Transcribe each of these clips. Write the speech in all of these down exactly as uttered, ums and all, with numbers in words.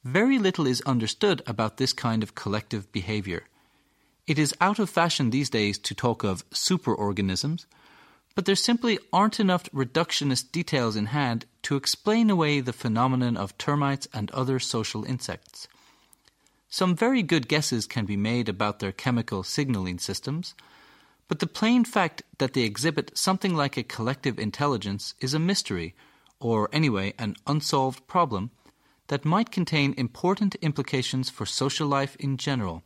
very little is understood about this kind of collective behavior. It is out of fashion these days to talk of superorganisms, but there simply aren't enough reductionist details in hand to explain away the phenomenon of termites and other social insects. Some very good guesses can be made about their chemical signaling systems, but the plain fact that they exhibit something like a collective intelligence is a mystery, or anyway an unsolved problem, that might contain important implications for social life in general.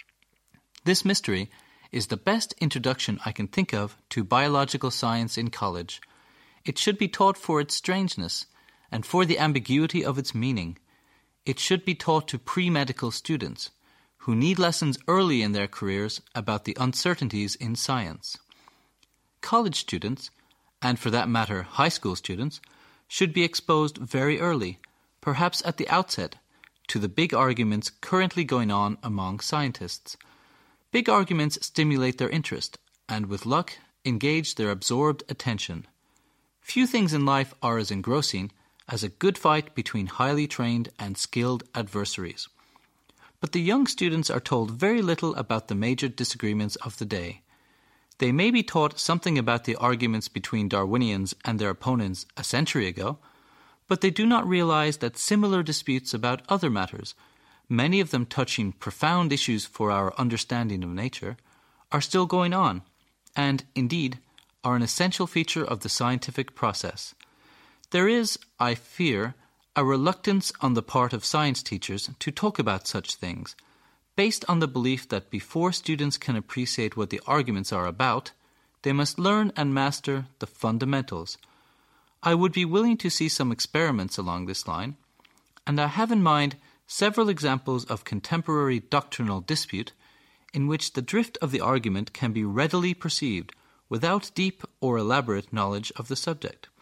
This mystery is the best introduction I can think of to biological science in college. It should be taught for its strangeness and for the ambiguity of its meaning. It should be taught to pre-medical students who need lessons early in their careers about the uncertainties in science. College students, and for that matter high school students, should be exposed very early, perhaps at the outset, to the big arguments currently going on among scientists. Big arguments stimulate their interest, and with luck, engage their absorbed attention. Few things in life are as engrossing as a good fight between highly trained and skilled adversaries. But the young students are told very little about the major disagreements of the day. They may be taught something about the arguments between Darwinians and their opponents a century ago, but they do not realize that similar disputes about other matters, many of them touching profound issues for our understanding of nature, are still going on, and, indeed, are an essential feature of the scientific process. There is, I fear, a reluctance on the part of science teachers to talk about such things, based on the belief that before students can appreciate what the arguments are about, they must learn and master the fundamentals. I would be willing to see some experiments along this line, and I have in mind several examples of contemporary doctrinal dispute in which the drift of the argument can be readily perceived without deep or elaborate knowledge of the subject.